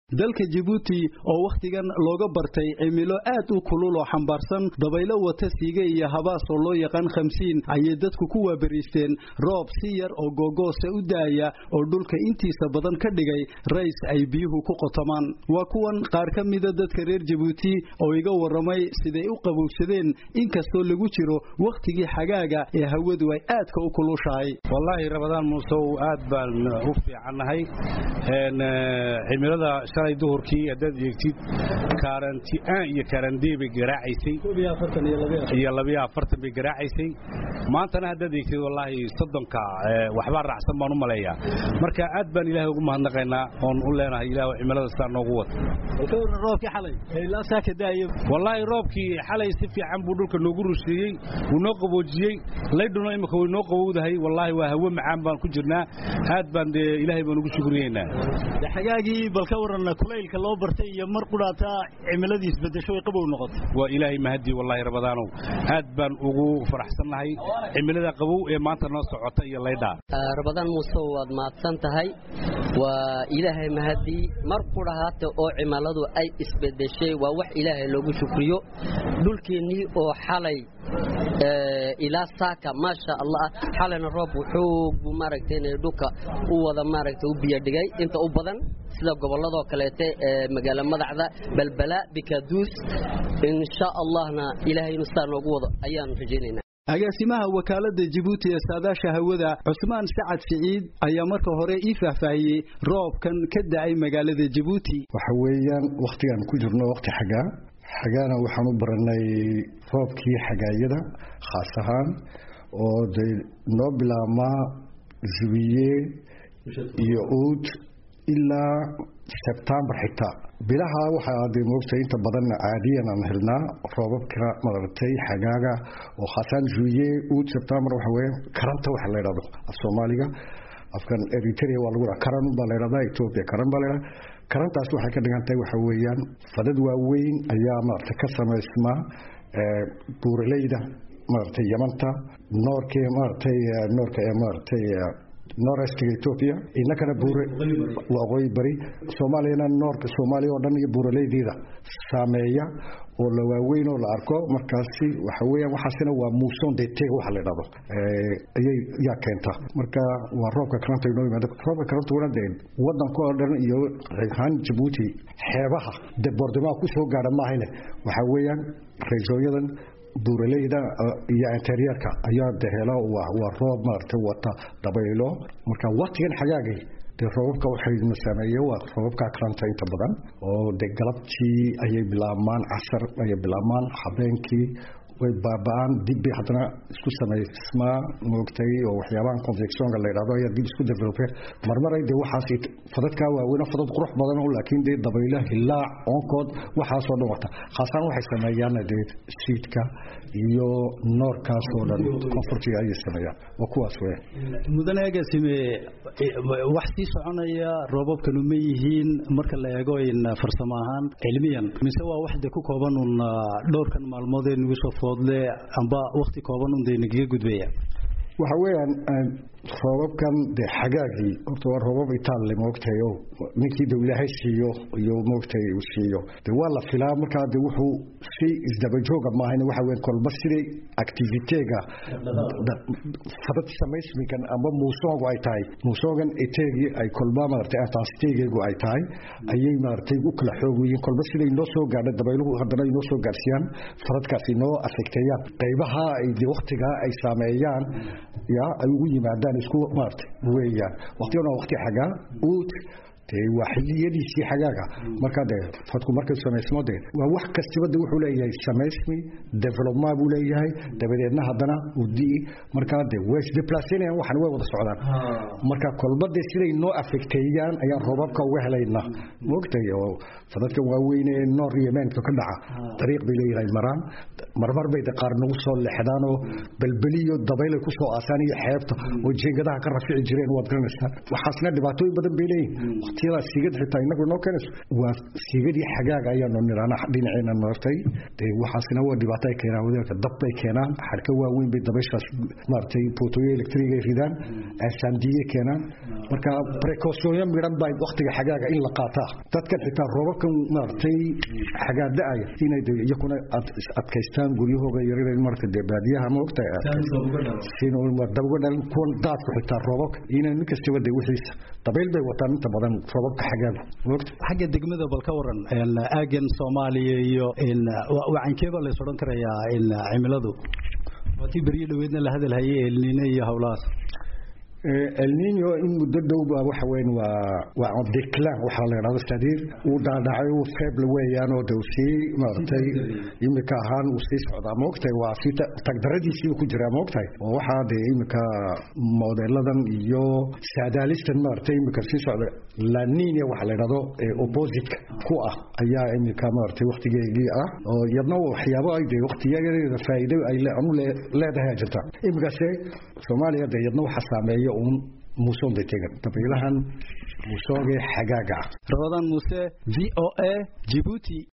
dalka Djibouti oo waqtigan looga bartay cimilo aad u kulul oo xambaarsan dabaylo wata siiga iyo habaas oo loo yaqaan 50 ayay dadku ku waabariisteen roob si yar oo gogoos u daaya oo dhulka intiisa badan ka dhigay rays ay biyuhu ku qotamaan waa kuwan qaar ka mid ah dadka reer Djibouti oo iga waramay siday u qabowsadeen inkastoo lagu jiro waqtigii xagaaga ee hawadu ay aad ka u kulushahay wallahi Ramadaan Muusow aad baan u fiicanahay cimilada shalay duhurkii hadad eegtid karantiaan iyo karandeeb garaacaysay iyo 42 bay garaacaysay maantana hadad eegtid wallahi 30ka waxba raacsan baan u maleeyaa marka aad baan Ilaahay ugu mahadnaqaynaa oo u leenahay Ilaahay cimilada saan noogu wado roobkii xalay ilaa saaka daayo wallahi roobkii xalay si fiican buu dhulka noogu rusheeyay uu noo qaboojiyay leydhuna imika way noo qabowdahay wallahi waa hawo macaan baan ku jirnaa aad baan Ilaahay baan ugu shukriyeynaa xagaagii balka waran kulaylka loo bartay iyo mar quraata cimiladiis bedesho ay qabow noqotay waa Ilaahay mahdi wallahi Ramadaanow aad baan ugu faraxsanahay cimilada qabow ee maanta noo socota iyo leydha Ramadaan Muusow waad maadsan tahay waa Ilaahay mahdi mar quraata oo cimiladu ay isbedeshay waa wax Ilaahay loogu shukriyo dhulkeenii oo xalay ila saaka ma sha Allah xalana roob wuxuu maaragtay dhulka u wada maaragtay u biyo dhigay inta u badan sida gobolada kale ee magaala madaxda balbala bikaduus insha Allahna Ilaahay nustaan ugu wado ayaan rajaynaynaa agaasimaha wakaalada Djibouti ee saadaasha hawada Cusmaan Sacad Saciid ayaa marka hore ii faahfaahiyay roobkan ka da'ay magaalada Djibouti waxa weeyaan waqtigan ku jirno waqti xagaana waxaan u baranay roobkii xagaayada khaas ahaan oo noo bilaabma Jubiye iyo Août ilaa September xitaa bilaha waxa ay moogtay inta badan caadiyan aan helnaa roobabka maartay xagaaga oo khaasan Jubiye Août September waxa weeye karanta waxa la yiraahdo Soomaaliga afkan Eritrea waa lagu karan baa la yiraahdaa Ethiopia karan baa la yiraahdaa karantaas waxay ka dhigantay waxa weeyaan fadad waaweyn ayaa maartay ka sameysma buuraleyda maartay Yamanta noorka maartay North Ethiopia inakana buure waqooyi bari Soomaaliya noorka Soomaaliya oo dhan iyo buuraleydeeda saameeya oo la waaweyn oo la arko markaasi waxa weeyaan waxaasina waa muuson deetay waxa la yiraahdo ayay keenta marka waa roobka karanta inoo yimaado roobka karanta wanaagsan wadanka oo dhan iyo reehan Djibouti xeebaha debordema ku soo gaadha maahayne waxa weeyaan reejoyadan buuraleyda iyo interiorka ayaa dahela waa roob maartay wata dabaylo marka waqtigan xagaagay roobka waxay sameeyay waa roobka karanta inta badan oo galabtii ayay bilaabmaan casar ayay bilaabmaan habeenkii way baabaan dib bay hadana isku sameysmaa moogtay oo waxyaabahan convection la yiraahdo ayaa dib isku developay marmaray waxaas fadadka waaweyn fadad qurux badan oo laakiin dabaylaha ilaa onkood waxaas oo dhan wata khaasan waxay sameeyaan sheetka iyo noorkaas oo dhan comfortiga ay sameeyaan waa kuwaas weey mudanaga simee wax si soconaya roobabkan ma yihiin marka la eego in farsamo ahaan cilmiyan mise waa wax ku kooban dhowrkan maalmood ee nagu soo foodle amba waqti kooban oo deegaanka gudbaya waxa weeyaan roobabkan xagaagii oo roobab Italy moogtay oo ninkii dawlahay iyo moogtay uu siiyo waa la filaa marka wuxuu si isdaba jooga ma ahayn waxa weyn kolba sidii activity-ga fadad samaysmikan amba muusooga ay tahay muusoogan eteegi ay kolba maartay intensity-gu ay tahay ayay maartay u kala xoogayeen kolba sidii loo soo gaadhay dabayluhu hadana inoo soo gaarsiiyaan fadadkaasi noo affectayaan qaybaha ay waqtiga ay saameeyaan ay ugu yimaadaan isku maartay weeyaan waqtigan waqti xagaa Août waxiliyadiisii xagaaga marka fadku markay sameysmo waa wax kastaba wuxuu leeyahay sameysmi development buu leeyahay dabadeedna hadana udii marka way deplaceynayaan waxan way wada socdaan marka kolbada siday noo affectayaan ayaa roobabka uga helayna moogtay oo fadadka waaweyn ee North Yemen ka dhaca dariiq bay leeyahay marmar bay qaar nagu soo leexdaan oo balbaliyo dabayl ku soo aasaan iyo xeebta oo jeegadaha ka rafici jireen wad garanaysaa waxaasna dhibaatooyin badan bay leeyihiin tira sigad xitaa inagu noo keenayso waa sigadii xagaaga ayaanu niraana dhinaceena noortay waxaasina waa dhibaato ay keenaan wadaadka dab bay keenaan xarka waaweyn bay dabayshaas maartay bootoyo electric ay ridaan asandiye keenaan marka precaution miran bay waqtiga xagaaga in la qaataa dadkan xitaa roobabkan maartay xagaa da'aya inay iyakuna adkaystaan guryahooga yaryar marka baadiyaha ma ogtahay sino dabga kun daadku xitaa roobabka inay mid kastaba wixiisa dabayl bay wataan inta badan roobabka xagaaga waqti xagga degmada bal ka waran aagan Soomaaliya iyo wacankeeba la soo karayaa cimiladu wati bariyo dhaweedna la hadal hayay El Niño iyo hawlaas El Niño in muddo dhow waxa weyn waa decline waxa la yiraahdo stadir uu dhaadhacay uu feeble weeyaan oo dawsii maartay imika ahaan uu sii socda moogtay waa sita tagdaradiisii ku jira moogtay oo waxa imika modeladan iyo saadaalistan maartay imika sii socda La Niña waxa la yiraahdo opposite ku ah ayaa imika maartay waqtigeedii ah oo yadna waxyaabo ay waqtigeeda faa'iido ay leedahay jirta imika Soomaaliya yadna waxa saameeyo muson de tegan tabiilahan musooge xagaaga Ramadan Muse VOA Djibouti